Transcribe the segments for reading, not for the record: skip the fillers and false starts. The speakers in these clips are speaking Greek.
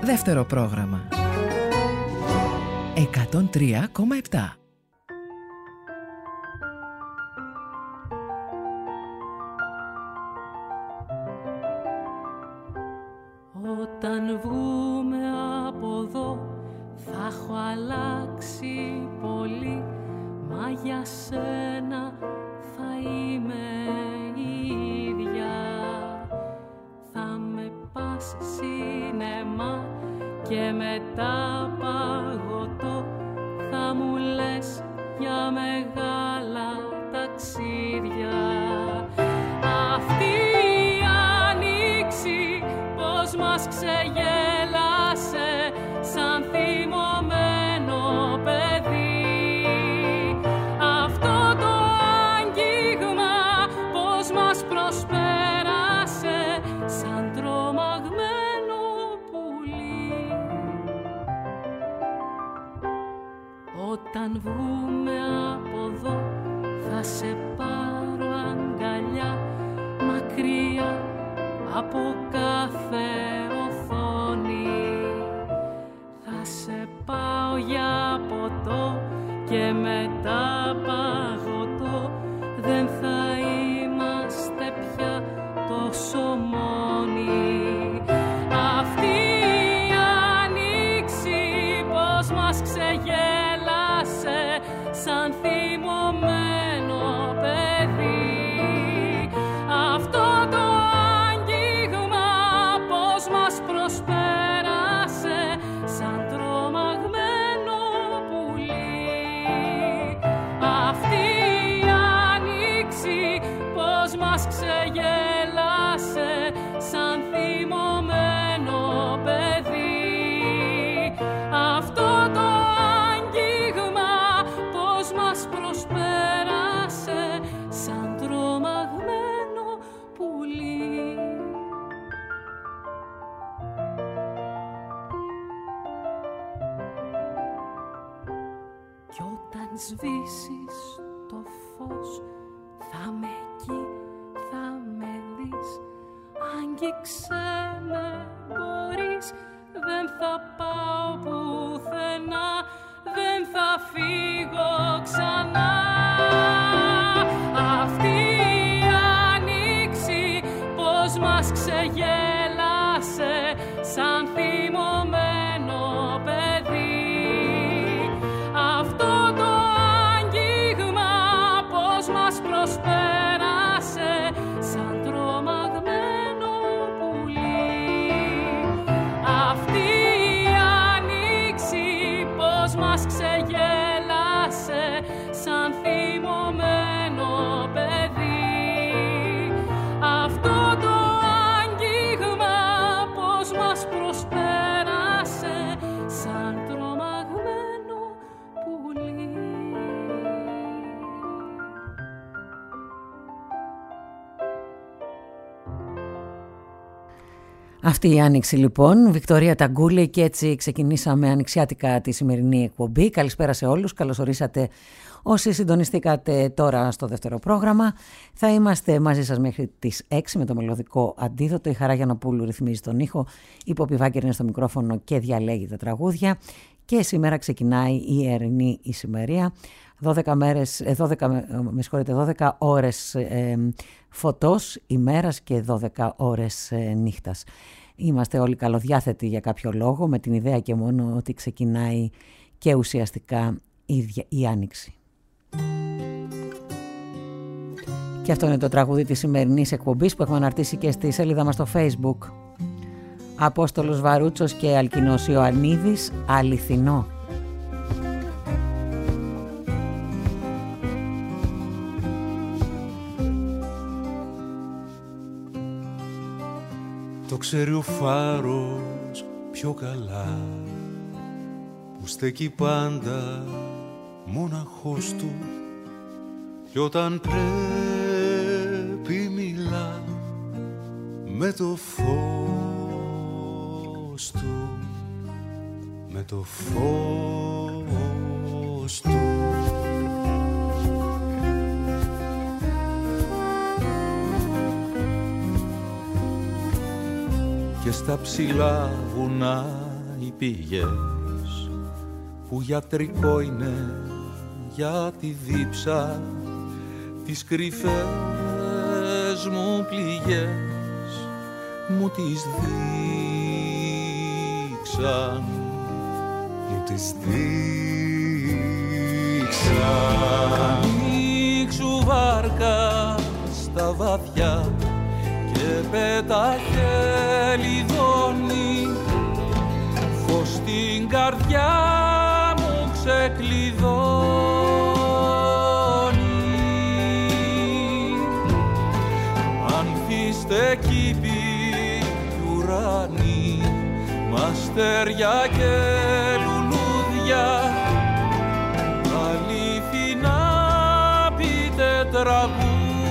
Δεύτερο πρόγραμμα 103,7. Όταν βγούμε από εδώ θα έχω αλλάξει πολύ, μα για σένα θα είμαι η ίδια. Θα με πας σινεμά και μετά παγωτό, θα μου λες για μεγάλα ταξίδια. Αυτή η άνοιξη πως μας ξεγέλασε σαν θυμωμένο παιδί. Αυτό το άγγιγμα πως μας προσπέρασε σαν τρομαγμένο πουλί. Όταν βγούμε από εδώ θα σε πάρω αγκαλιά, μακριά από κάθε οθόνη. Θα σε πάω για ποτό και μετά παγωτό, δεν θα είμαστε πια τόσο μόνοι. Αυτή η άνοιξη πως μας ξεγέλασε σαν θυμωμένο παιδί. Αυτό το άγγιγμα πως μας προσπέρασε σαν τρομαγμένο πουλί. Αυτή η άνοιξη πως μας ξεγέλασε σαν θυμωμένο παιδί. Αυτό το άγγιγμα πως μας προσπέρασε σαν τρομαγμένο πουλί. Κι όταν σβήσεις το φως θα με εκεί, θα με δεις. Άγγιξε με μπορείς, δεν θα πάω πουθενά, δεν θα φύγω ξανά. Αυτή η άνοιξη πως μας ξεγέλασε σαν θυμωμένο παιδί. Αυτό το άγγιγμα πως μας προσπέρασε σαν τρομαγμένο πουλί. Αυτή η άνοιξη πως μας ξεγέλασε σαν θυμωμένο παιδί. Αυτό το άγγιγμα πως μας προσπέρασε σαν τρομαγμένο πουλί. Αυτή η άνοιξη λοιπόν, Βικτωρία Ταγκούλη, και έτσι ξεκινήσαμε ανοιξιάτικα τη σημερινή εκπομπή. Καλησπέρα σε όλους, καλώς ορίσατε όσοι συντονιστήκατε τώρα στο δεύτερο πρόγραμμα. Θα είμαστε μαζί σας μέχρι τις 6 με το μελωδικό αντίδοτο. Η Χαρά Γιαννοπούλου ρυθμίζει τον ήχο, η Ποπή Βάγκερ είναι στο μικρόφωνο και διαλέγει τα τραγούδια. Και σήμερα ξεκινάει η Ερηνή Ησημερία. 12 ώρες φωτός ημέρας και 12 ώρες νύχτας. Είμαστε όλοι καλοδιάθετοι για κάποιο λόγο, με την ιδέα και μόνο ότι ξεκινάει και ουσιαστικά η Άνοιξη. Και αυτό είναι το τραγούδι της σημερινής εκπομπής που έχουμε αναρτήσει και στη σελίδα μας στο Facebook. Απόστολος Βαρούτσος και Αλκινός Ιωαννίδης, αληθινό. Το ξέρει ο φάρος πιο καλά, που στέκει πάντα μόναχος του, κι όταν πρέπει μιλά με το φως του, με το φως του. Και στα ψηλά βουνά οι πηγές που γιατρικό είναι για τη δίψα, τις κρυφές μου πληγές μου τις δείξαν, μου τις δείξαν. Ανοίξου βάρκα στα βαθιά και πέτα χελιδόνι, φως στην καρδιά μου ξεκλειδώνει. Ανθίστε κήποι κι ουρανοί, μαστέρια και λουλούδια, αληθινά πείτε τραγούδια.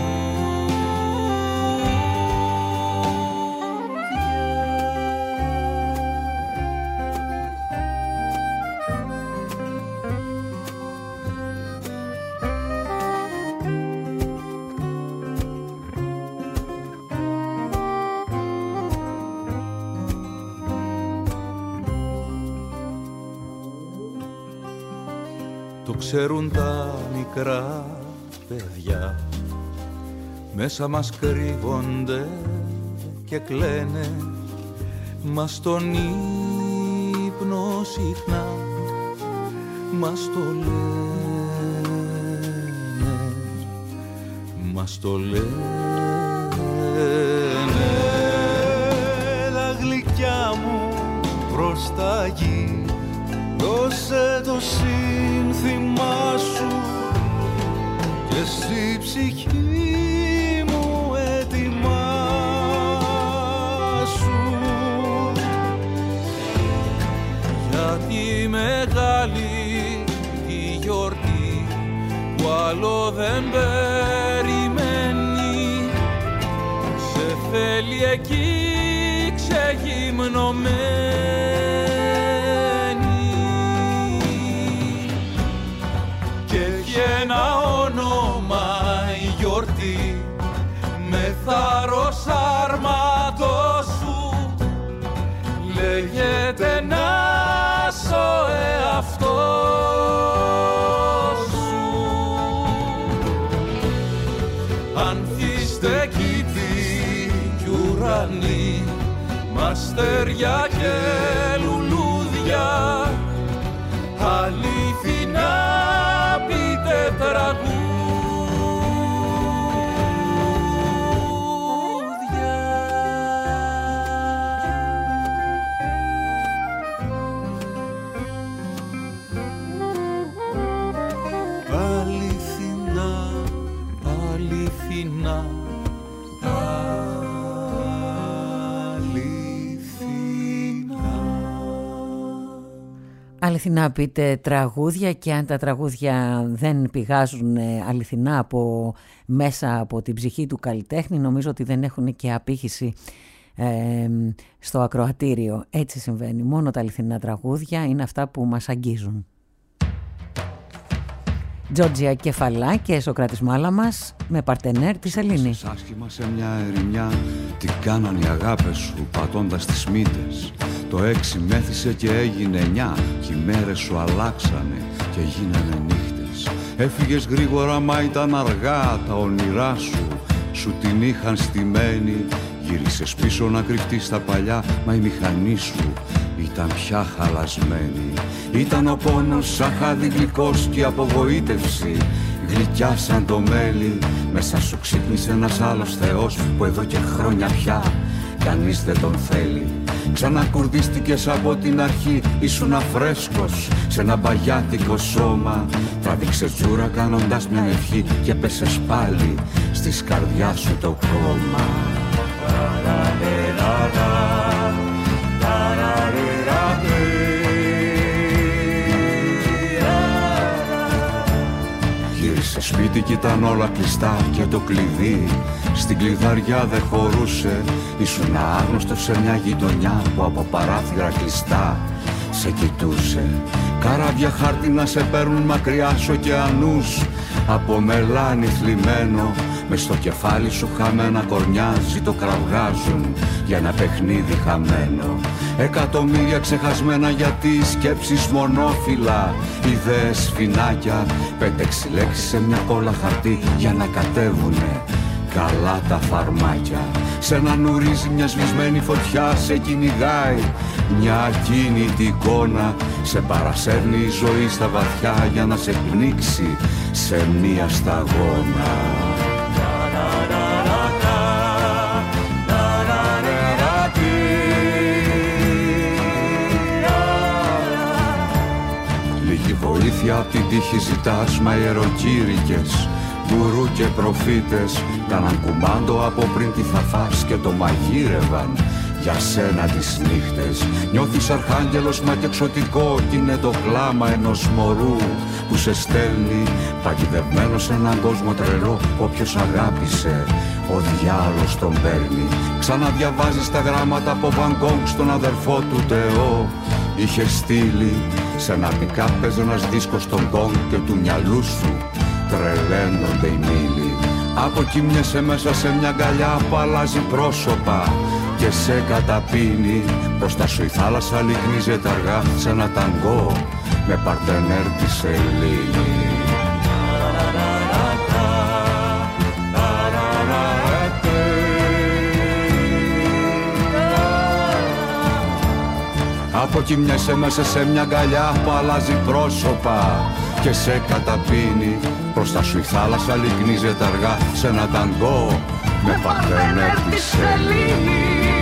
Το ξέρουν τα μικρά παιδιά, μέσα μας κρύβονται και κλαίνε, μας τον ύπνο συχνά μας το λένε, μας το λένε. Έλα γλυκιά μου προς τα γη, δώσε το σύνθημά σου και στη ψυχή μου έτοιμά σου, για τη μεγάλη τη γιορτή που άλλο δεν περιμένει, σε θέλει εκεί ξεγυμνωμένη. Ένα όνομα η γιορτή, με θάρρος άρματος σου, λέγεται να ο εαυτός σου. Ανθίστε κήποι κι ουρανοί, μαστέρια και λουλούδια, αληθινά τραγούδια. Αληθινά, αληθινά, Αληθινά πείτε τραγούδια, και αν τα τραγούδια δεν πηγάζουν αληθινά από μέσα από την ψυχή του καλλιτέχνη, νομίζω ότι δεν έχουν και απήχηση στο ακροατήριο. Έτσι συμβαίνει. Μόνο τα αληθινά τραγούδια είναι αυτά που μας αγγίζουν. Τζόρτζια Κεφαλά και Σοκράτης Μάλαμας με παρτενέρ τη Σελήνη. Άσχημα σε μια ερημιά, τι κάναν οι αγάπες σου πατώντας τις μύτες. Το 6 μέθησε και έγινε 9, κι οι μέρες σου αλλάξανε και γίνανε νύχτες. Έφυγες γρήγορα μα ήταν αργά, τα όνειρά σου σου την είχαν στημένη. Γύρισες πίσω να κρυφτείς στα παλιά, μα η μηχανή σου ήταν πια χαλασμένη. Ήταν ο πόνος σαν χάδι γλυκός και η απογοήτευση γλυκιά σαν το μέλι. Μέσα σου ξύπνησε ένας άλλος θεός που εδώ και χρόνια πια κανείς δεν τον θέλει. Ξανακουρδίστηκες από την αρχή, ήσουν αφρέσκος σε ένα μπαγιάτικο σώμα. Τράβηξες τζούρα κάνοντας μια ευχή και πέσες πάλι στις καρδιά σου το χώμα. Γύρισε σπίτι κι ήταν όλα κλειστά και το κλειδί στην κλειδαριά δεν χωρούσε. Ήσουν άγνωστος σε μια γειτονιά που από παράθυρα κλειστά σε κοιτούσε. Καράβια χάρτινα σε παίρνουν μακριά σ' ωκεανούς από μελάνι θλιμμένο. μες στο κεφάλι σου χαμένα κορνιά το κραυγάζουν για ένα παιχνίδι χαμένο. Εκατομμύρια ξεχασμένα γιατί σκέψεις μονόφυλλα, ιδέες φινάκια, 5-6 λέξεις σε μια κόλλα χαρτί για να κατέβουνε καλά τα φαρμάκια. Σ' έναν ουρίζει μια σβησμένη φωτιά, σε κυνηγάει μια ακίνητη εικόνα, σε παρασέρνει η ζωή στα βαθιά για να σε πνίξει σε μια σταγόνα. Λίγη βοήθεια απ' την τύχη ζητάς, μα ιεροκήρυκες, γκουρού και προφήτες κάναν κουμάντο από πριν τι θα φας και το μαγείρευαν για σένα τις νύχτες. Νιώθεις αρχάγγελος μα και εξωτικό κι είναι το κλάμα ενός μωρού που σε στέλνει παγιδευμένο σε έναν κόσμο τρελό. Όποιος αγάπησε ο διάολος τον παίρνει. Ξαναδιαβάζεις τα γράμματα από Βαν Γκόγκ στον αδερφό του Τεό. Είχε στείλει σε ένα πικάπ ένας δίσκος στον Γκόγκ και του μυαλού σου τρελαίνονται οι μήλοι. Αποκοιμιέσαι μέσα σε μια αγκαλιά που αλλάζει πρόσωπα και σε καταπίνει. Μπροστά σου η θάλασσα λυκνίζεται αργά σε ένα ταγκό με παρτενέρ τη σελήνη. Αποκοιμιέσαι μέσα σε μια αγκαλιά που αλλάζει πρόσωπα και σε καταπίνει. Μπροστά σου η θάλασσα λυκνίζεται αργά σε ένα ταγκό με παρτενέρ τη σελήνη.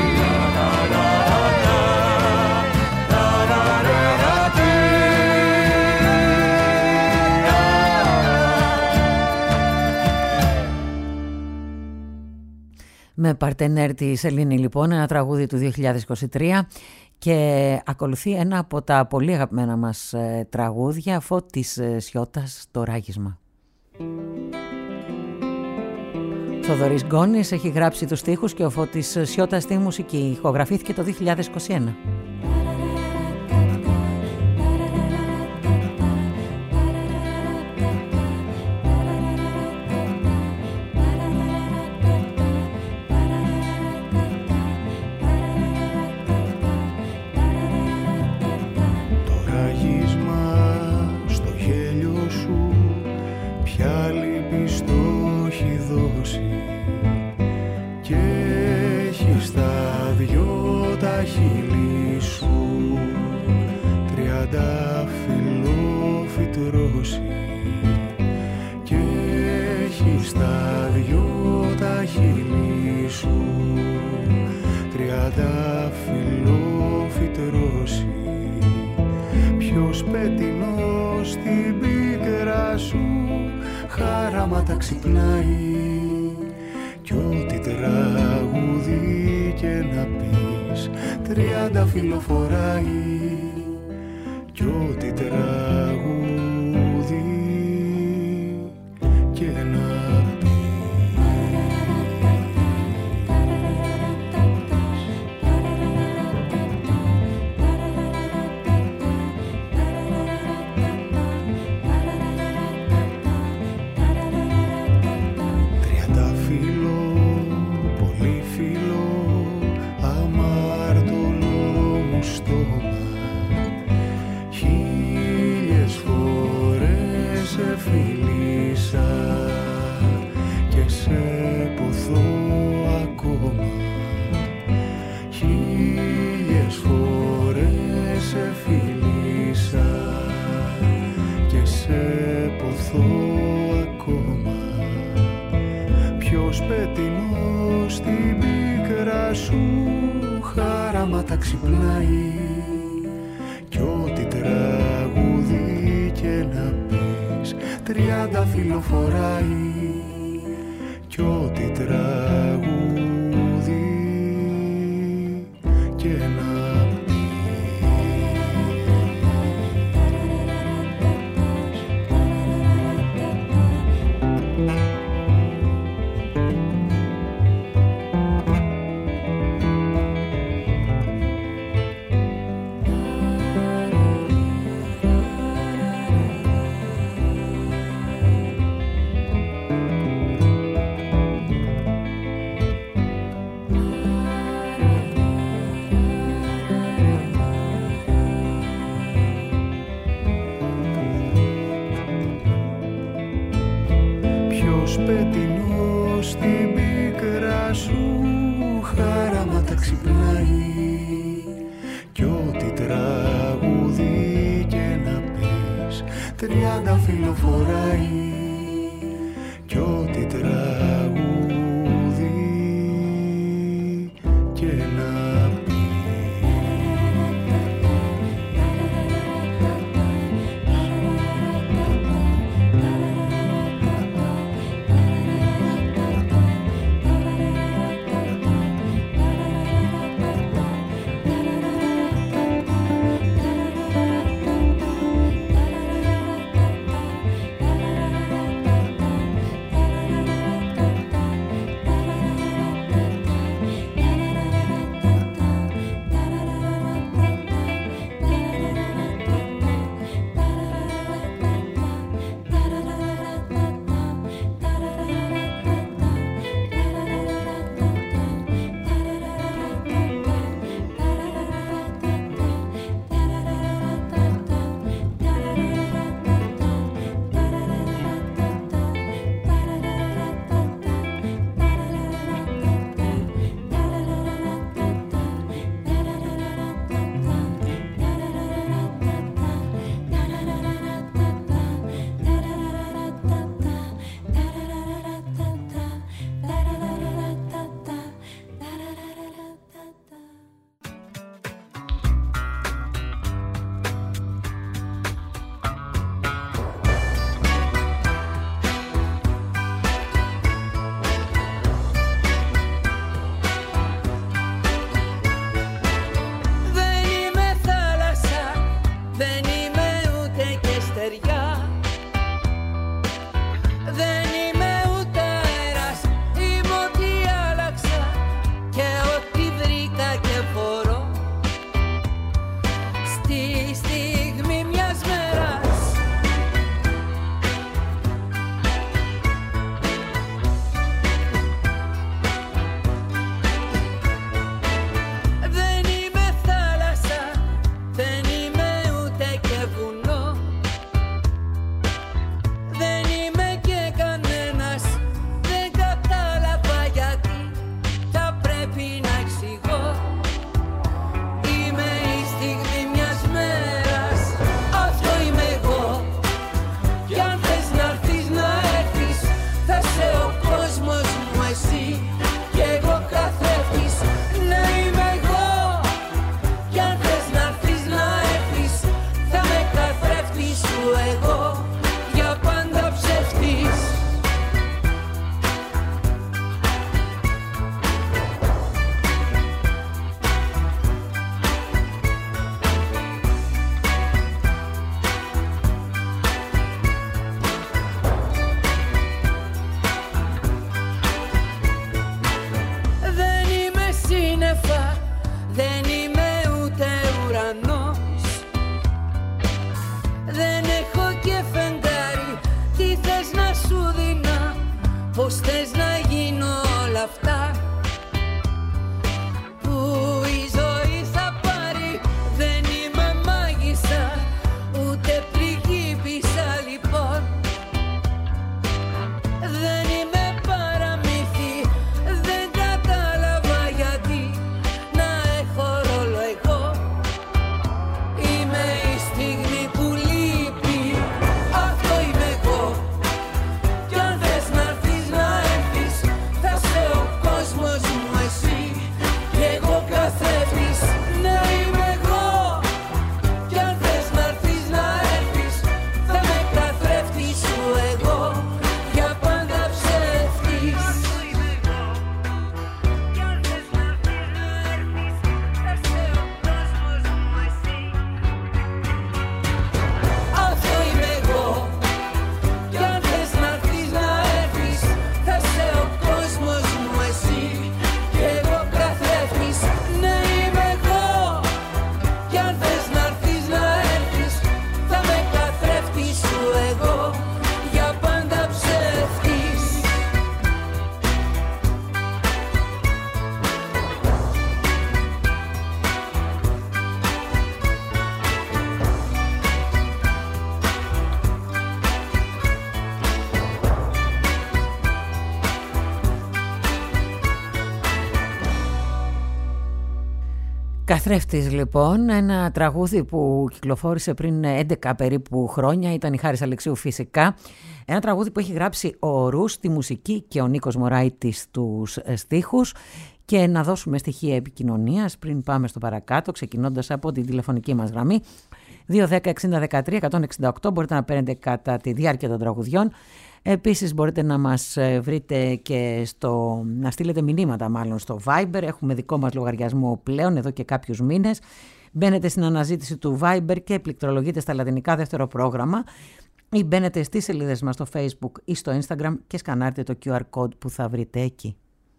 Με παρτενέρ τη Σελήνη λοιπόν, ένα τραγούδι του 2023 και ακολουθεί ένα από τα πολύ αγαπημένα μας τραγούδια, Φώτης Σιώτας, το ράγισμα. Θοδωρής Γκόνης έχει γράψει τους στίχους και ο Φώτης Σιώτας στη μουσική. Ηχογραφήθηκε το 2021. πετεινό στην πίκρα σου χαράματα ξυπνάει κι ό,τι τραγούδι και να πεις 30 φιλοφοράει κι ό,τι τραγούδι και να πεις. Κι αν θες να έρθεις να έρθεις, θα σε ο κόσμος Καθρέφτης λοιπόν, ένα τραγούδι που κυκλοφόρησε πριν 11 περίπου χρόνια, ήταν η Χάρης Αλεξίου φυσικά. Ένα τραγούδι που έχει γράψει ο Ρους στη μουσική και ο Νίκος Μωράητης στους στίχους. Και να δώσουμε στοιχεία επικοινωνίας πριν πάμε στο παρακάτω, ξεκινώντας από την τηλεφωνική μας γραμμή 210-60-13-168. Μπορείτε να παίρνετε κατά τη διάρκεια των τραγουδιών. Επίσης μπορείτε να μας βρείτε και να στείλετε μηνύματα μάλλον στο Viber. Έχουμε δικό μας λογαριασμό πλέον εδώ και κάποιους μήνες. Μπαίνετε στην αναζήτηση του Viber και πληκτρολογείτε στα λατινικά δεύτερο πρόγραμμα ή μπαίνετε στις σελίδες μας στο Facebook ή στο Instagram και σκανάρετε το QR code που θα βρείτε εκεί.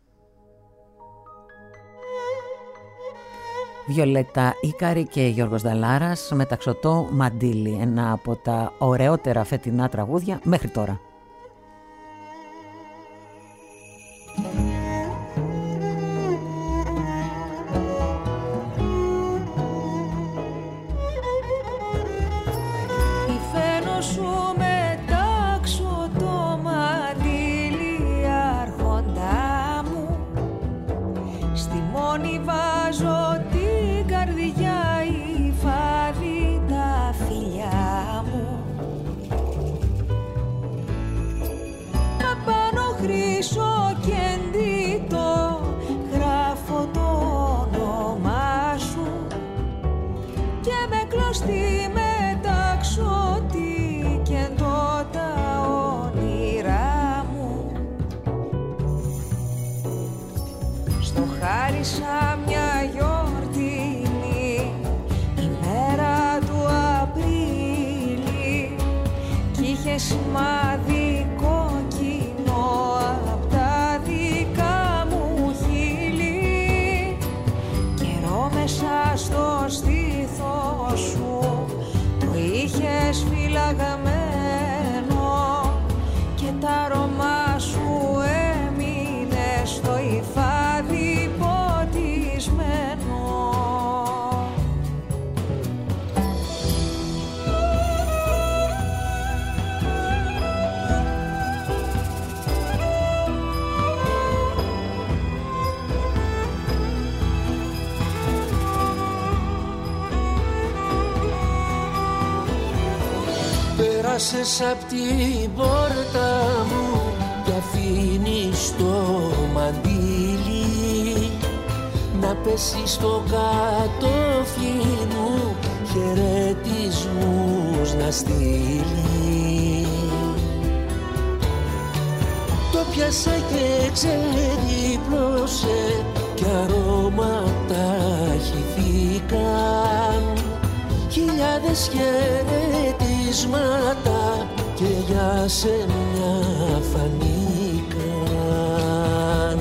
Βιολέτα Ίκαρη και Γιώργος Δαλάρας με Ταξωτό Μαντίλι, ένα από τα ωραιότερα φετινά τραγούδια μέχρι τώρα. Σημάδι κόκκινο απ' τα δικά μου χείλη, καιρό μέσα στο στήθος σου το είχες φυλαγμένο και τ' άρωμά σου έμεινε στο υφάδι ποτισμένο. Πέρασες απ' την πόρτα μου και αφήνεις το μαντίλι να πέσει στο κατόφλι μου, χαιρετισμούς να στείλει. Το πιάσα και ξεδίπλωσε κι αρώματα χυθήκαν, χιλιάδες χαιρετίσματα και για σένα φανήκαν.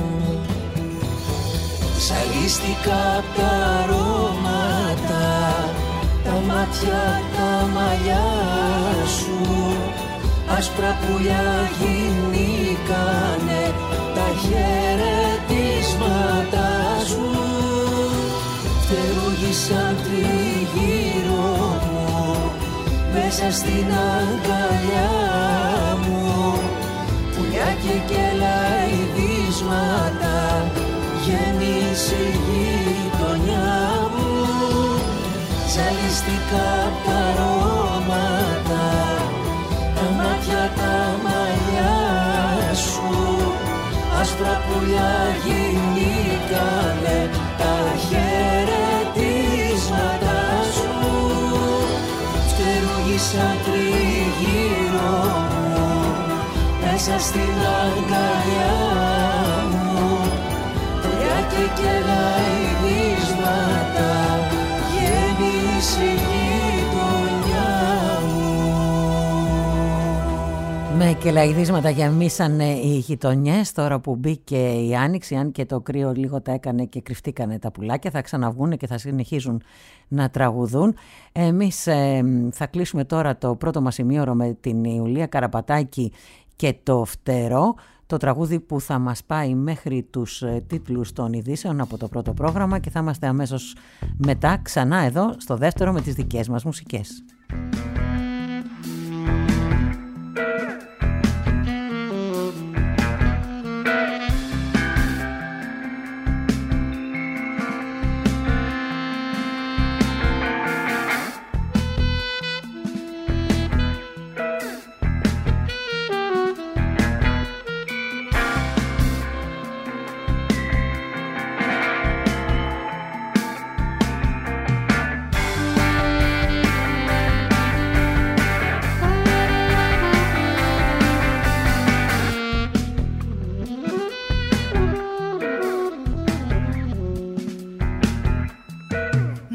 Ζαλίστηκα απ' τα αρώματα, τα μάτια, τα μαλλιά σου, άσπρα πουλιά γινήκανε τα χαιρετίσματα σου. Φτερούγησαν τριγύρω μου, μέσα στην αγκαλιά μου, πουλιά και κελαϊδίσματα, γέμισε η γειτονιά μου. Ζαλίστηκα απ' τα αρώματα, τα μάτια, τα μαλλιά σου, άσπρα πουλιά γινήκανε τα χαιρετίσματα σου. Φτερούγησαν τριγύρω μου, μέσα στην αγκαλιά μου, πουλιά και κελαϊδίσματα, γέμισε η γειτονιά μου. Με κελαϊδίσματα γεμίσαν οι γειτονιές τώρα που μπήκε η Άνοιξη, αν και το κρύο λίγο τα έκανε και κρυφτήκανε τα πουλάκια, θα ξαναβγούνε και θα συνεχίζουν να τραγουδούν. Εμείς θα κλείσουμε τώρα το πρώτο μας ημίωρο με την Ιουλία Καραπατάκη και το Φτερό, το τραγούδι που θα μας πάει μέχρι τους τίτλους των ειδήσεων από το πρώτο πρόγραμμα και θα είμαστε αμέσως μετά ξανά εδώ στο δεύτερο με τις δικές μας μουσικές.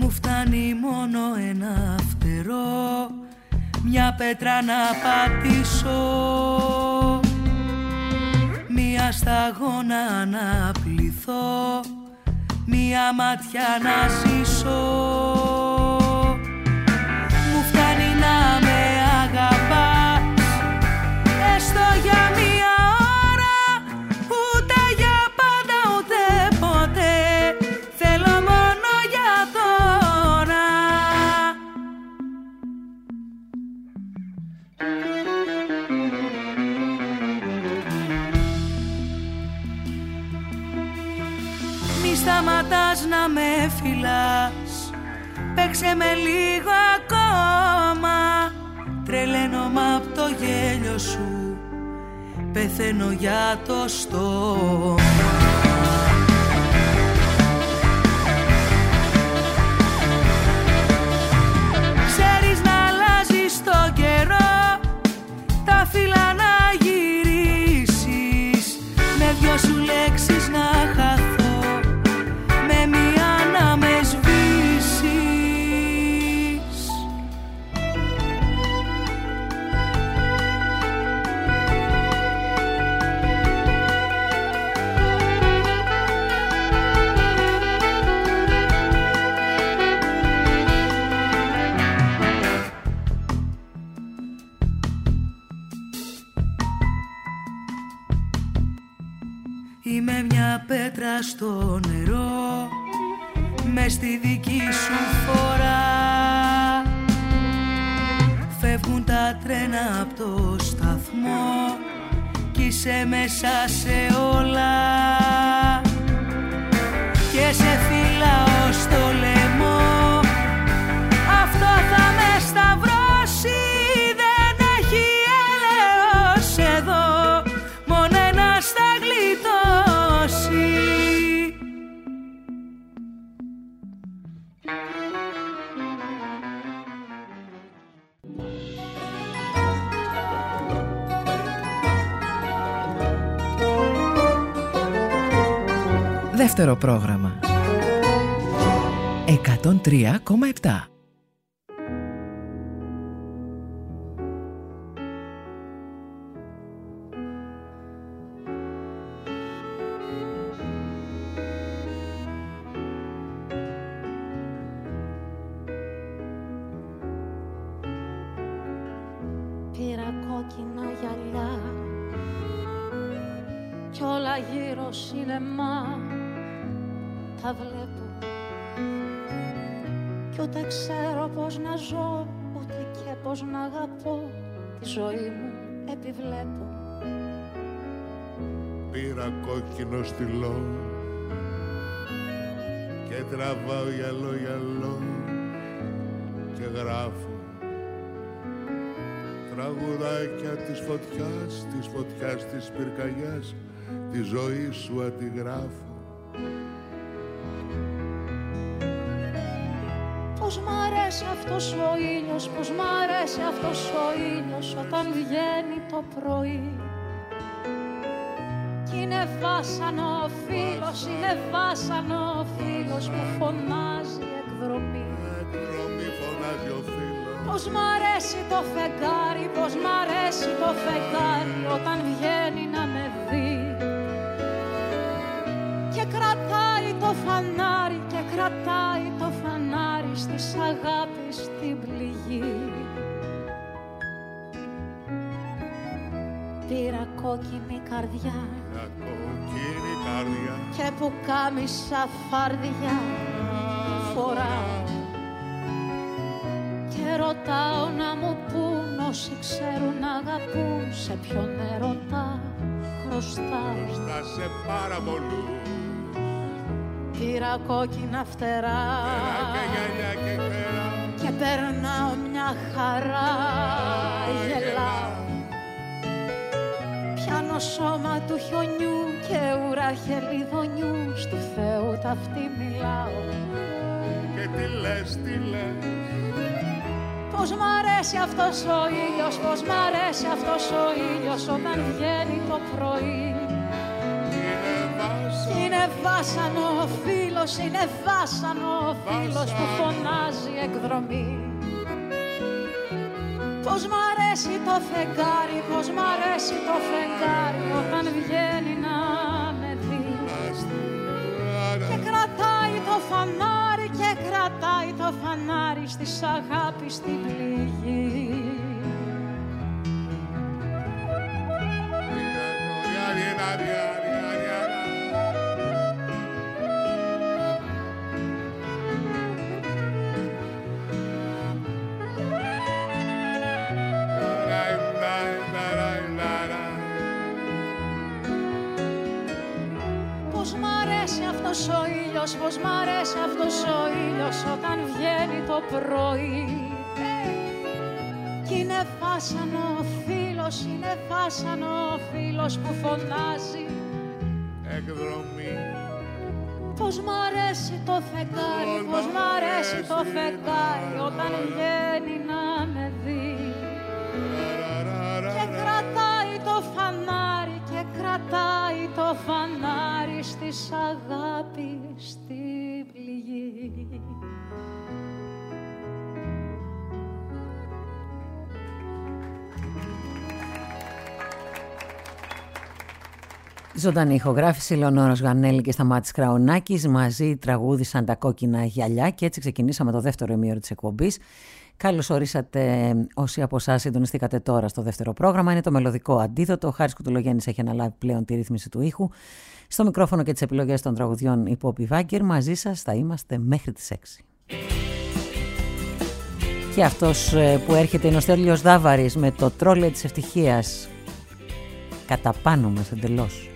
Μου φτάνει μόνο ένα φτερό, μια πέτρα να πατήσω, μια σταγόνα να πληθώ, μια μάτια να ζήσω. Μου φτάνει να με αγαπάς, έστω για μια ώρα, ούτε για πάντα ούτε ποτέ, θέλω μόνο για τώρα. Μη σταματάς να με φυλάς, παίξε με λίγο ακόμα. Τρελαίνομαι απ' το γέλιο σου, πεθαίνω για το στόμα. Ξέρεις να αλλάζεις το καιρό, τα φύλλα να γυρίσεις, με δυο σου λέξεις να χαθώ, με μία να με σβήσεις. Είμαι μια πέτρα στο νερό, μες στη δική σου φορά. Φεύγουν τα τρένα απ' το σταθμό κι είσαι μέσα σε όλα, και σε φυλάω στο λαιμό. Αυτό θα με σταυρώσει, δεν έχει έλεος εδώ, μόνο ένας θα γλιτώσει. Δεύτερο πρόγραμμα 103,7. Πήρα κόκκινα γυαλιά κι όλα γύρω σινεμά τα βλέπω, κι ούτε ξέρω πως να ζω, ούτε και πως να αγαπώ, τη ζωή μου επιβλέπω. Πήρα κόκκινο στυλό και τραβάω γυαλό και γράφω τραγουδάκια της φωτιάς της πυρκαγιάς, τη ζωή σου αντιγράφω. Πως μ' αρέσει αυτός ο ήλιος, πως μ' αρέσει αυτός ο ήλιος όταν βγαίνει το πρωί. Κι είναι βάσανο ο φίλος, είναι βάσανο ο φίλος που φωνάζει εκδρομή. Εκδρομή φωνάζει ο φίλος. Πως μ' αρέσει το φεγγάρι, πως μ' αρέσει το φεγγάρι όταν βγαίνει να με δει. Και κρατάει το φανάρι, και κρατάει το φανάρι στις αγάπης την πληγή. Πήρα κόκκινη καρδιά, και που κάμισα φαρδιά φοράω, και ρωτάω να μου πούν όσοι ξέρουν να αγαπούν, σε ποιον ερωτά χρωστάω. Χρωστά σε πάρα πολλούς. Πήρα κόκκινα φτερά και γυαλιά και φτερά, και περνάω μια χαρά, γελάω. Πιάνω σώμα του χιονιού και ουρά χελιδονιού, στου Θεού ταυτή μιλάω. Και τι λες, πως μ' αρέσει αυτός ο ήλιος, πως μ' αρέσει αυτός ο ήλιος όταν βγαίνει το πρωί. Είναι βάσανο ο φίλος, είναι βάσανο ο φίλος που φωνάζει εκδρομή. Πως μ' αρέσει το φεγγάρι, πως μ' αρέσει το φεγγάρι όταν βγαίνει να με δει. Και κρατάει το φανάρι, και κρατάει το φανάρι στις αγάπης στην πληγή. Ο ήλιος, πως μ' αρέσει αυτός ο ήλιος όταν βγαίνει το πρωί. Κι είναι βάσανο ο φίλος, είναι βάσανο ο φίλος που φωνάζει εκδρομή. Πως μ' αρέσει το φεγγάρι, πως μ' αρέσει το φεγγάρι όταν βγαίνει να με δει. Και κρατάει το φανάρι, και κρατάει το φανάρι στις αγάπης στην πληγή. Ζωντανή ηχογράφηση, Λεωνόρος Γανέλη και Σταμάτης Κραουνάκης μαζί τραγούδισαν τα κόκκινα γυαλιά και έτσι ξεκινήσαμε το δεύτερο ημίωρο της εκπομπής. Καλώς ορίσατε όσοι από εσάς συντονιστήκατε τώρα στο δεύτερο πρόγραμμα. Είναι το μελωδικό αντίδοτο. Ο Χάρης Κουτουλογέννης έχει αναλάβει πλέον τη ρύθμιση του ήχου. Στο μικρόφωνο και τις επιλογές των τραγουδιών η Πόπη Βάγκερ. Μαζί σας θα είμαστε μέχρι τις 6. Και αυτός που έρχεται είναι ο Στέλιος Δάβαρης με το τρόλε της ευτυχίας. Κατά πάνω μας εντελώς.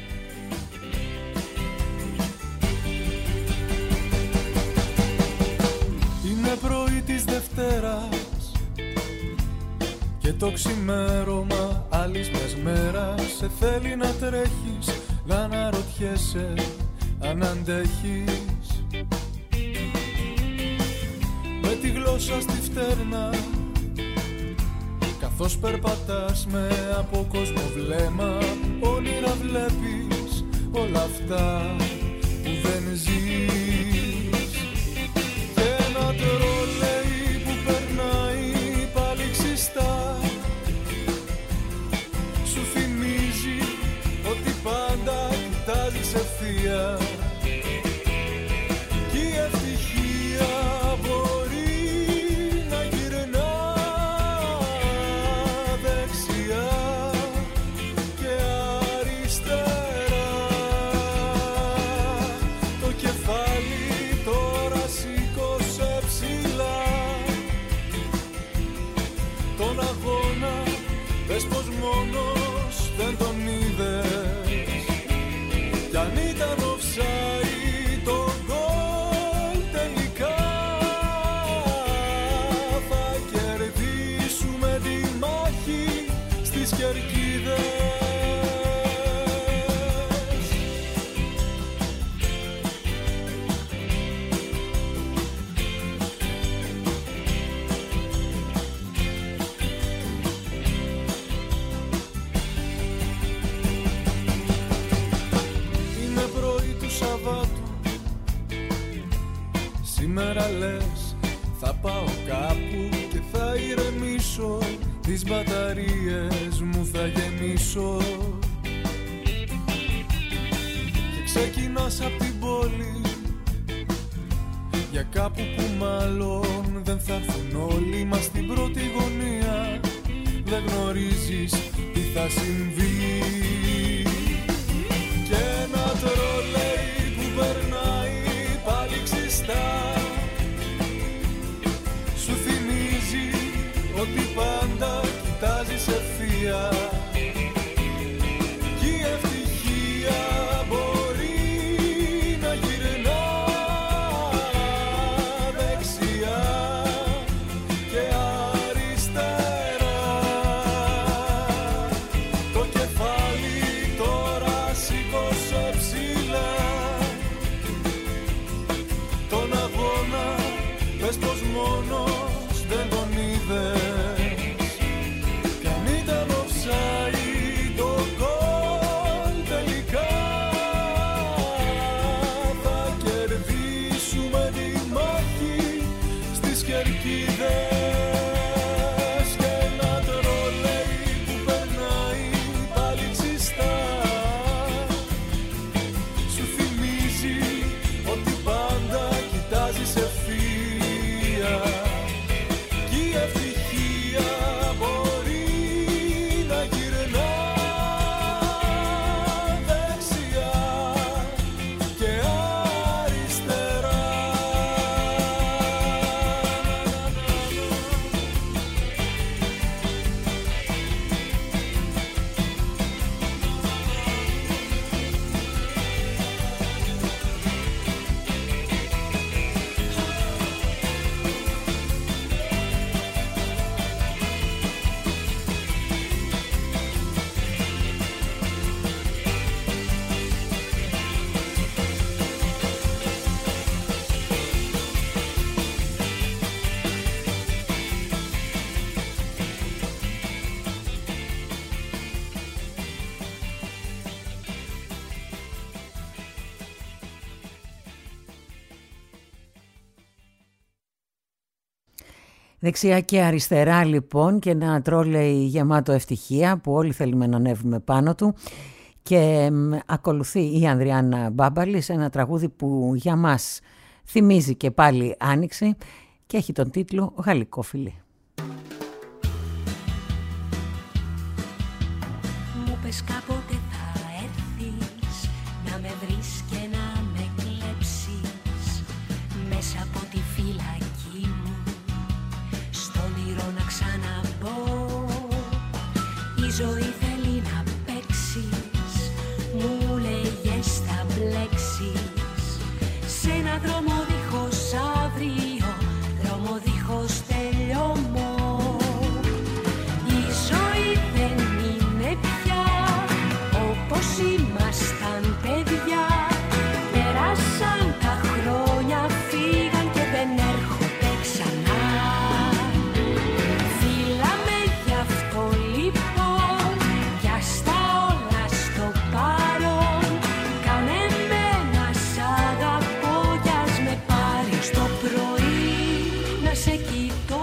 Είναι πρωί της Δευτέρας και το ξημέρωμα άλλης μιας μέρας σε θέλει να τρέχεις, να αναρωτιέσαι αν αντέχεις. Με τη γλώσσα στη φτέρνα καθώς περπατάς με από κόσμο βλέμμα, όνειρα βλέπεις όλα αυτά που δεν ζεις. Και ένα τρόλεϊ που περνάει πάλι ξιστά σου θυμίζει ότι πάντα κοιτάζεις ευθεία. Κι η ευτυχία πες πως μόνος δεν τον είδες. Κι αν ήταν offside το γκολ τελικά θα κερδίσουμε τη μάχη στις κερκίδες. Σήμερα λες θα πάω κάπου και θα ηρεμήσω, τις μπαταρίες μου θα γεμίσω. Και ξεκινάς απ' την πόλη για κάπου που μάλλον δεν θα έρθουν όλοι. Μα στην πρώτη γωνία δεν γνωρίζεις τι θα συμβεί. Και ένα τρολέι που περνάει πάλι ξιστά σου θυμίζει ότι πάντα κοιτάζεις ευθεία. Κι η ευτυχία μπορεί να γυρνά δεξιά και αριστερά. Το κεφάλι τις κερκίδες και ένα τρολέι που περνάει πάλι ξιστά. Σου θυμίζει ότι πάντα κοιτάζεις ευθεία κι η ευτυχία μπορεί να γυρνά δεξιά και αριστερά. Δεξιά και αριστερά λοιπόν και ένα τρόλεϊ γεμάτο ευτυχία που όλοι θέλουμε να ανέβουμε πάνω του και ακολουθεί η Ανδριάννα Μπάμπαλη σε ένα τραγούδι που για μας θυμίζει και πάλι Άνοιξη και έχει τον τίτλο «Γαλλικό φιλί». Μου πες κάποτε θα έρθεις να με βρεις και να με κλέψεις μέσα από τη φυλακή μου στον όνειρο να ξαναμπω. Η ζωή θέλει να παίξεις, μου λέγες θα μπλέξεις σε ένα δρόμο δίχως αύριο, δρόμο δίχως τελειώμο. Η ζωή δεν είναι πια όπως ήμασταν παιδιά. Περάσαν τα χρόνια, φύγαν και δεν έρχονται ξανά. Φύλαμε γι' αυτό λοιπόν κι ας τα όλα στο παρόν. Κάνε με να σ' αγαπώ κι ας με πάρεις το πρωί να σε κοιτώ.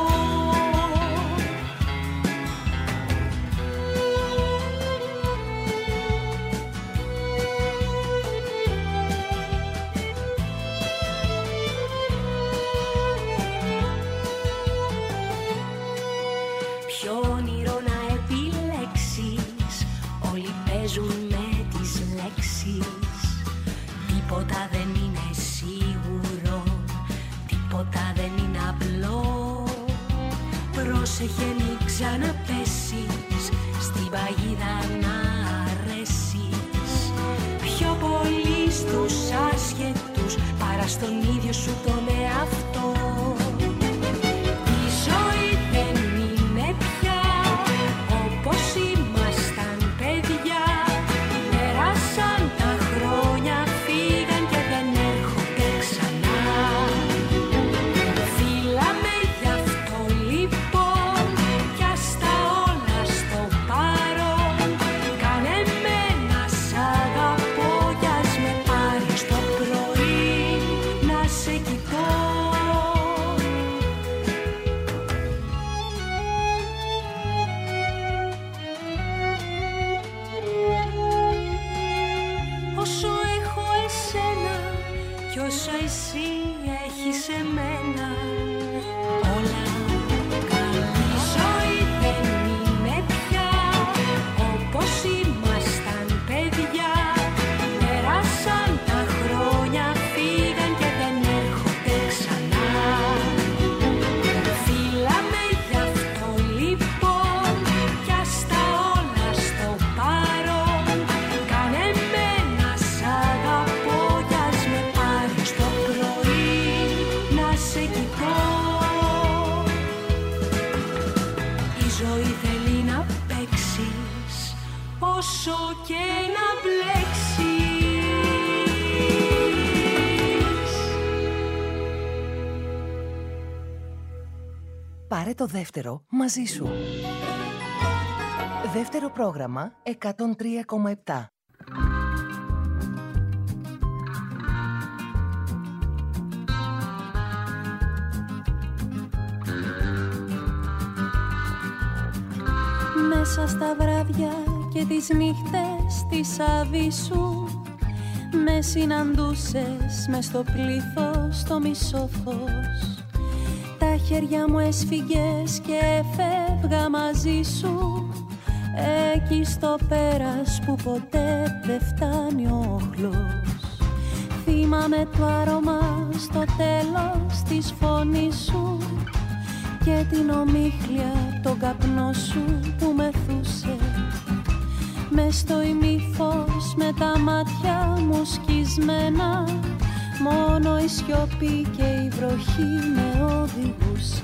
Ποιο όνειρο να επιλέξεις, όλοι παίζουν με τις λέξεις. Τίποτα δεν είναι σίγουρο, τίποτα δεν είναι απλό. Πρόσεχε μην ξαναπέσεις στην παγίδα να αρέσεις πιο πολύ στους άσχετους παρά στον ίδιο σου τον εαυτό. Η ζωή δεν είναι πια όπως ήμασταν παιδιά. Περάσαν τα χρόνια, φύγαν και δεν έρχονται ξανά. Φύλαμε γι' αυτό λοιπόν κι ας τα όλα στο παρόν. Κάνε με να σ' αγαπώ κι ας με πάρεις το πρωί να σε κοιτώ. Όσο έχω εσένα κι όσο εσύ έχεις εμένα, όλα καλά. Η ζωή δεν είναι πια όπως ήμασταν παιδιά. Περάσαν τα χρόνια, φύγαν και δεν έρχονται ξανά. Φύλαμε γι' αυτό λοιπόν κι ας τα όλα στο παρόν. Κάνε με να σ' αγαπώ κι ας με πάρεις το πρωί να σε κοιτώ. Η ζωή θέλει να παίξεις όσο και να μπλέξεις. Πάρε το δεύτερο μαζί σου. Δεύτερο πρόγραμμα 103,7. Μέσα στα βράδια και τις νύχτες της Αβύσσου με συναντούσες μες στο πλήθος το μισό φως. Τα χέρια μου έσφυγες και έφευγα μαζί σου εκεί στο πέρας που ποτέ δεν φτάνει ο όχλος. Θυμάμαι το άρωμα στο τέλος της φωνής σου και την ομίχλια τον καπνό σου που μεθούσε. Μες στο ημίφως με τα μάτια μου σκισμένα μόνο η σιωπή και η βροχή με οδηγούσε.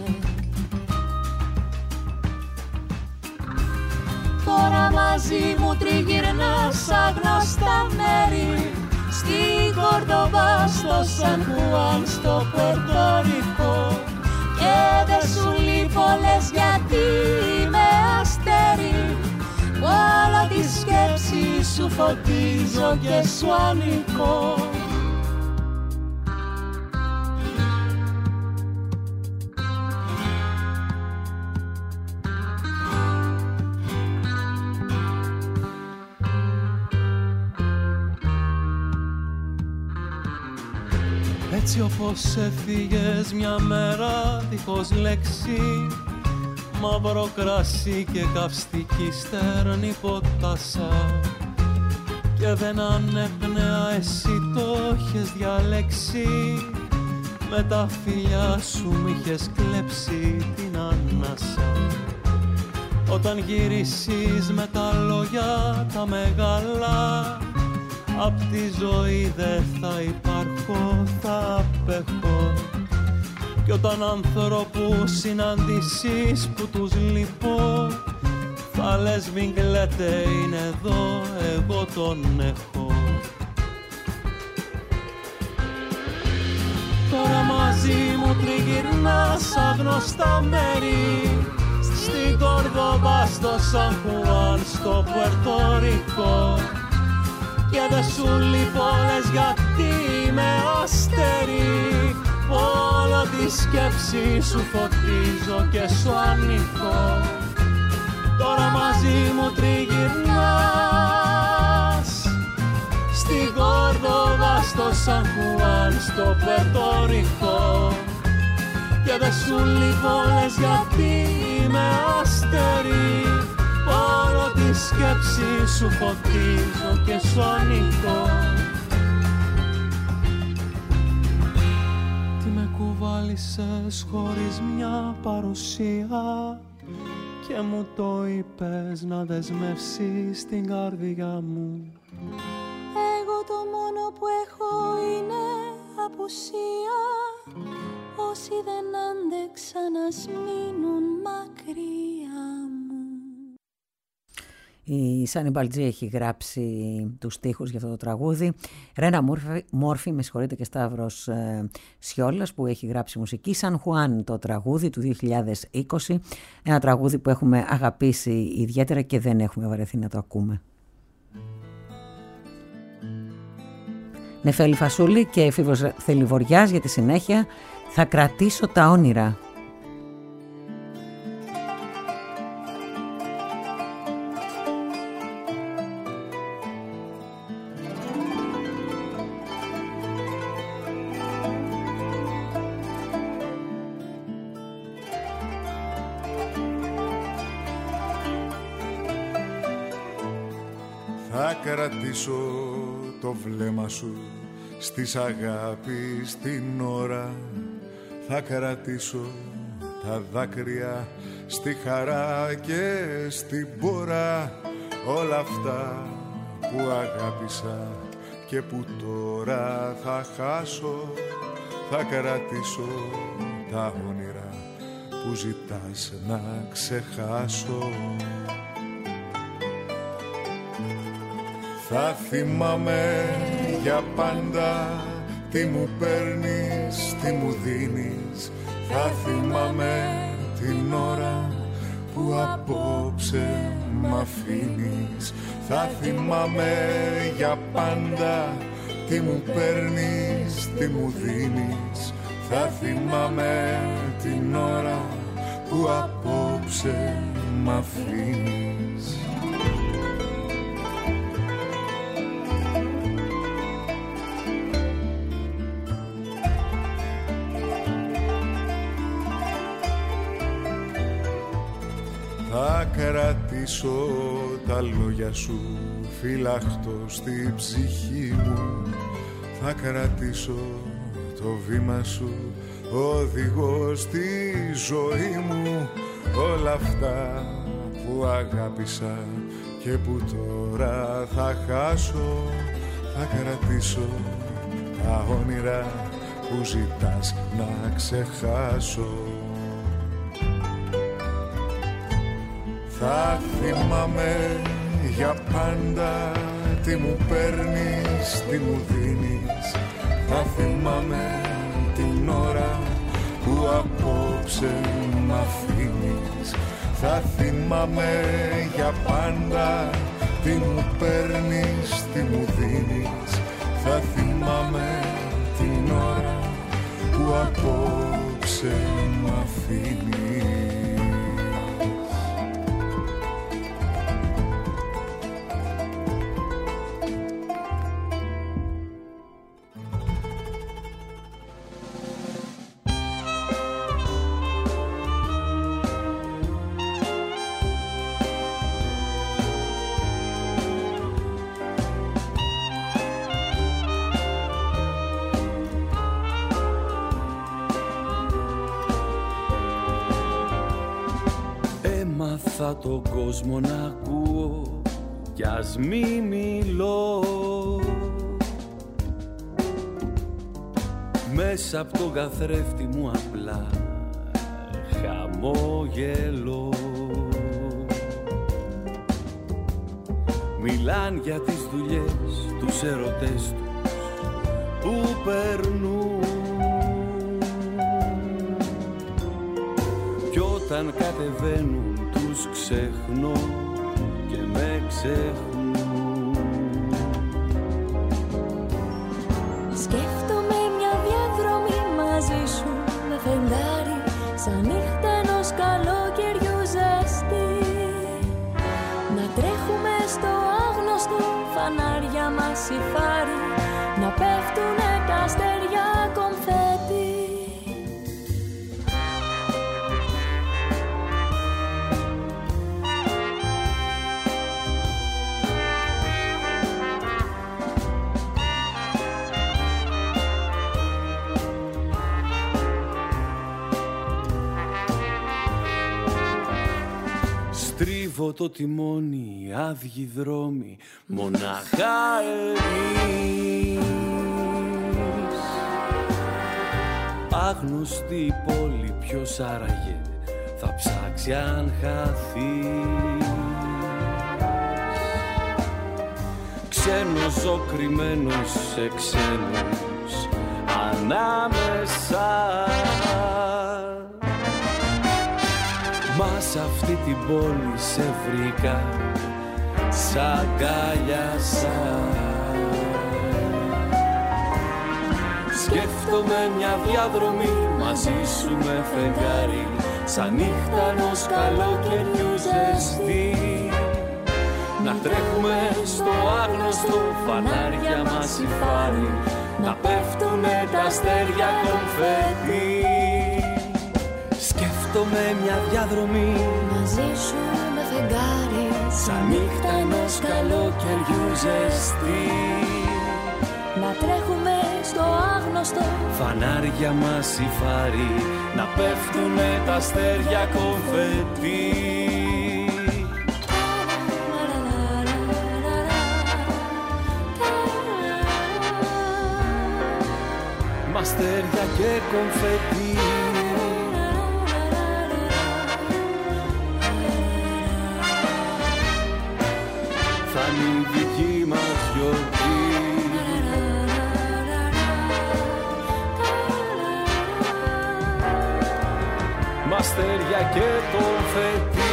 Τώρα μαζί μου τριγυρνάς άγνωστα μέρη στην Κορδοβά, στο Σαν Χουάν, στο Πουερτορικό και δεν σου λείπω λες γιατί είμαι αστέρι που όλο τη σκέψη σου φωτίζω και σου ανήκω. Έτσι όπως έφυγες μια μέρα δίχως λέξη, μαύρο κρασί και καυστική στέρνη ποτάσα, και δεν ανέπνεα εσύ το είχες διαλέξει, με τα φιλιά σου μ' είχες κλέψει την ανάσα. Όταν γυρίσεις με τα λόγια τα μεγάλα, απ' τη ζωή δεν θα υπάρχω, θα απέχω. Κι όταν ανθρώπους συναντήσεις που τους λείπω, θα λες μην κλαίτε είναι εδώ, εγώ τον έχω. Τώρα μαζί μου τριγυρνάς αγνωστά μέρη, στην Κορδοβά, στο Σαν Χουάν, στο Πουερτορικό και δεν σου λείπω λες γιατί είμαι αστέρι, όλο τη σκέψη σου φωτίζω και σου ανήκω. Τώρα μαζί μου τριγυρνάς στην Κορδοβά, στο Σαν Χουάν, στο Πουερτορικό και δεν σου λείπω λες γιατί είμαι αστέρι, όλο τη σκέψη σου φωτίζω και σου ανήκω. Τι με κουβάλισες χωρίς μια παρουσία και μου το είπες να δεσμεύσεις την καρδιά μου. Εγώ το μόνο που έχω είναι απουσία, όσοι δεν άντεξαν ας μείνουν μακριά μου. Η Σάνι Μπαλτζή έχει γράψει τους στίχους για αυτό το τραγούδι. Ρένα Μόρφη, με συγχωρείτε, και Σταύρος Σιόλας που έχει γράψει μουσική. Σαν Χουάν το τραγούδι του 2020. Ένα τραγούδι που έχουμε αγαπήσει ιδιαίτερα και δεν έχουμε βαρεθεί να το ακούμε. Νεφέλη Φασούλη και Εφήβος Θελιβοριάς για τη συνέχεια. Θα κρατήσω τα όνειρα. Θα κρατήσω το βλέμμα σου στις αγάπης την ώρα, θα κρατήσω τα δάκρυα στη χαρά και στην πόρα, όλα αυτά που αγάπησα και που τώρα θα χάσω. Θα κρατήσω τα όνειρα που ζητάς να ξεχάσω. Θα θυμάμαι για πάντα τι μου παίρνεις, τι μου δίνεις. Θα θυμάμαι την ώρα που απόψε μ' αφήνεις. Θα θυμάμαι για πάντα τι μου παίρνεις, τι μου δίνεις. Θα θυμάμαι την ώρα που απόψε μ' αφήνεις. Θα κρατήσω τα λόγια σου φυλαχτό στη ψυχή μου. Θα κρατήσω το βήμα σου οδηγό στη ζωή μου. Όλα αυτά που αγάπησα και που τώρα θα χάσω. Θα κρατήσω τα όνειρα που ζητάς να ξεχάσω. Θα θυμάμαι για πάντα τι μου παίρνεις, τι μου δίνεις. Θα θυμάμαι την ώρα που απόψε μ' αφήνεις. Θα θυμάμαι για πάντα τι μου παίρνεις, τι μου δίνεις. Θα θυμάμαι την ώρα που απόψε μ' αφήνεις. Έμαθα τον κόσμο να ακούω κι ας μη μιλώ. Μέσα απ' τον καθρέφτη μου απλά χαμόγελο. Μιλάν για τις δουλειές, τους ερωτές τους που περνούν. Κι όταν κατεβαίνουν τους ξεχνώ και με ξεχνούν. Σκέφτομαι μια διαδρομή μαζί σου με φεγγάρι σαν νύχτα ενός καλοκαιριού ζεστή. Να τρέχουμε στο άγνωστο, φανάρια μας οι φάροι, να πέφτουνε τα αστέρια κομφέτι. Στρίβω το τιμόνι, άδειοι δρόμοι, μονάχα εμείς. Άγνωστη πόλη, ποιος άραγε θα ψάξει αν χαθείς. Ξένος ζω κρυμμένος σε ξένους ανάμεσα. Μα σ' αυτή την πόλη σε βρήκα, σ' αγκάλιασα. Σκέφτομαι μια διαδρομή μαζί σου με φεγγάρι, σαν νύχτα ενός καλοκαιριού ζεστή. Να τρέχουμε στο άγνωστο, φανάρια μας οι φάροι, να πέφτουνε τα αστέρια κομφέτι. Σκέφτομαι μια διαδρομή μαζί σου με φεγγάρι, σαν νύχτα ενός καλοκαιριού ζεστή. να τρέχουμε στο άγνωστο, φανάρια μας οι φάροι, να πέφτουνε τα αστέρια κομφέτι. Μ' αστέρια και κομφέτι. Θα είναι η δική μας γιορτή. Μ' αστέρια και κομφέτι.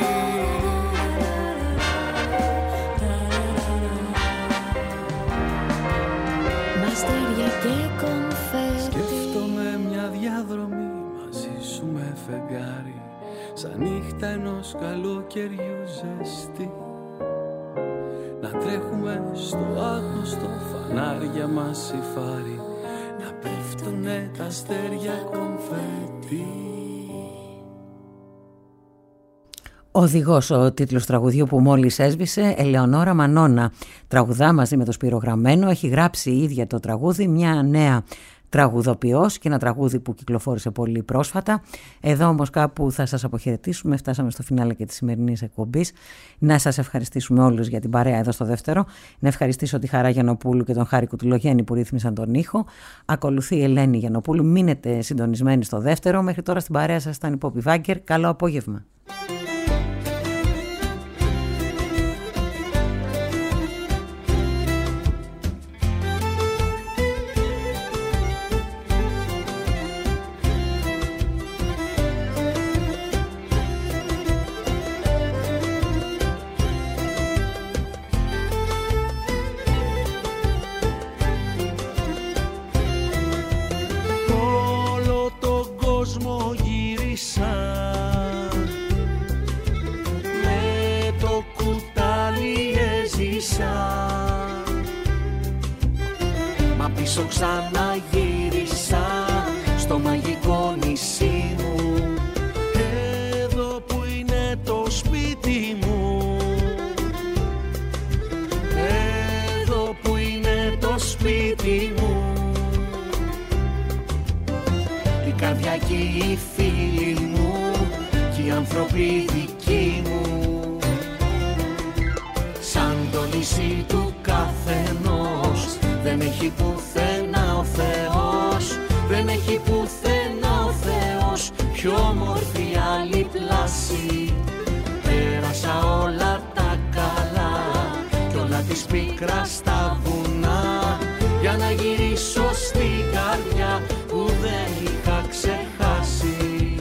μ' αστέρια και κομφέτι. Σκέφτομαι μια διάδρομη μαζί σου με φεγγάρι, σαν νύχτα ενός καλοκαιριού ζεστή. Να τρέχουμε στο άγνωστο, φανάρια μας οι φάροι, να πέφτουνε τα αστέρια κομφέτι. Οδηγός, ο τίτλος τραγουδιού που μόλις έσβησε, Ελεονόρα Μανώνα. Τραγουδά μαζί με το Σπύρο Γραμμένο, έχει γράψει η ίδια το τραγούδι, μια νέα τραγουδοποιός και ένα τραγούδι που κυκλοφόρησε πολύ πρόσφατα. Εδώ όμως κάπου θα σας αποχαιρετήσουμε, φτάσαμε στο φινάλε και της σημερινής εκπομπής. Να σας ευχαριστήσουμε όλους για την παρέα εδώ στο δεύτερο. Να ευχαριστήσω τη Χαρά Γιαννοπούλου και τον Χάρη Κουτουλογέννη που ρύθμισαν τον ήχο. Ακολουθεί η Ελένη Γιαννοπούλου. Μείνετε συντονισμένοι στο δεύτερο. Μέχρι τώρα στην παρέα σας ήταν η Πόπη Βάγκερ. Καλό απόγευμα. Μα πίσω ξαναγύρισα στο μαγικό νησί μου. Εδώ που είναι το σπίτι μου, εδώ που είναι το σπίτι μου. Η καρδιά και οι φίλοι μου και οι άνθρωποι δικοί μου, σαν το νησί του καθενός. Δεν έχει πουθενά ο Θεός, δεν έχει πουθενά ο Θεός πιο όμορφη άλλη πλάση. Πέρασα όλα τα καλά κι όλα της πίκρα στα βουνά, για να γυρίσω στην καρδιά που δεν είχα ξεχάσει.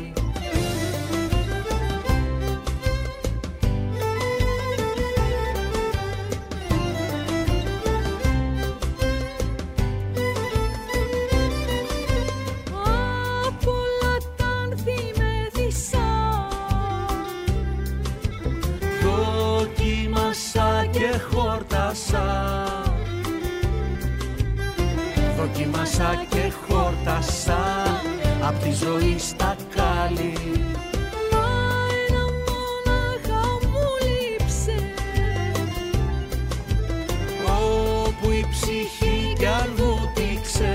Δοκίμασα και χόρτασα απ' τη ζωή στα κάλλη. Μα ένα μόναχα μου λείψε, όπου η ψυχή κι αρβούτηξε.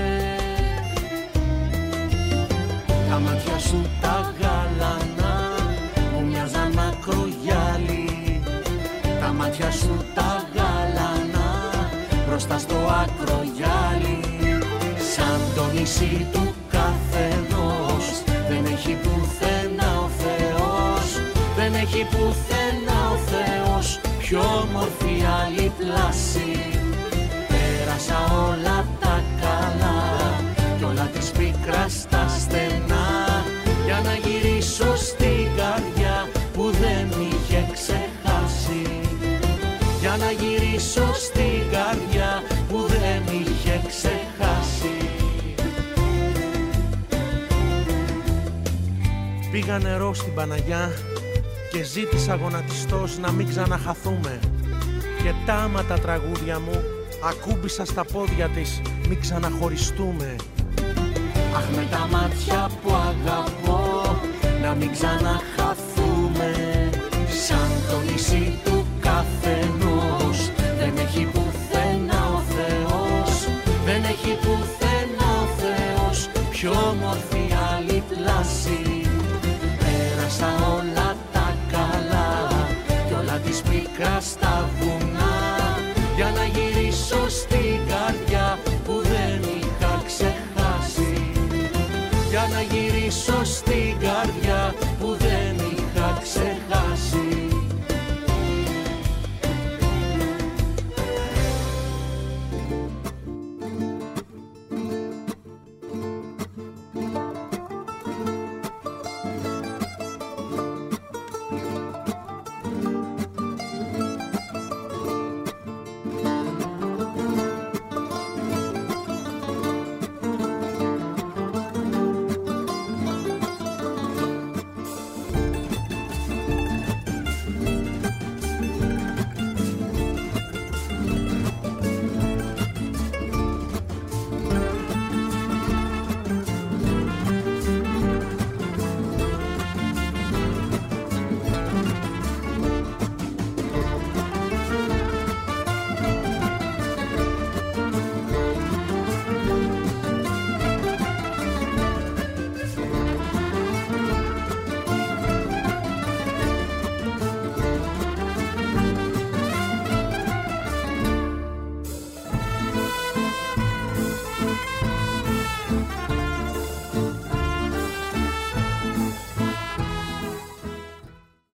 Τα μάτια σου τα γάλανα μου μοιάζαν ακρογιάλι. Τα μάτια σου τα γάλανα μπροστά στο ακρογιάλι. Σαν το νησί του καθενός, δεν έχει πουθενά ο Θεός, δεν έχει πουθενά ο Θεός πιο όμορφη άλλη πλάση. Πέρασα όλα τα καλά κι όλα της πίκρα στα στενά, για να γυρίσω στην καρδιά που δεν είχε ξεχάσει. Για να γυρίσω στην καρδιά που δεν είχε ξεχάσει. Πήγα νερό στην Παναγιά και ζήτησα γονατιστός να μην ξαναχαθούμε. Και τάμα τα τραγούδια μου ακούμπησα στα πόδια της, μην ξαναχωριστούμε. Αχ, με τα μάτια που αγαπώ να μην ξαναχαθούμε.